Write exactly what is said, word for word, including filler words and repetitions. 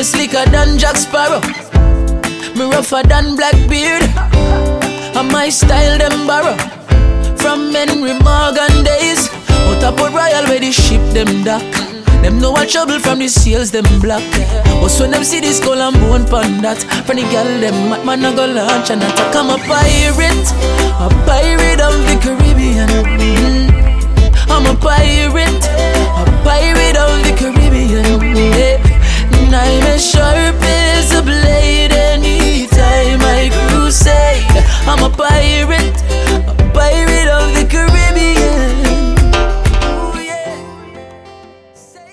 slicker than Jack Sparrow. Me rougher than Blackbeard. And my style them borrow from Henry Morgan days. Out of Port Royal where the ship them dock. Them know what trouble from the seals them black. But when them see this skull and bone pan that, from the girl them mad man a go launch and attack. I'm a pirate, a pirate of the Caribbean. mm. I'm a pirate,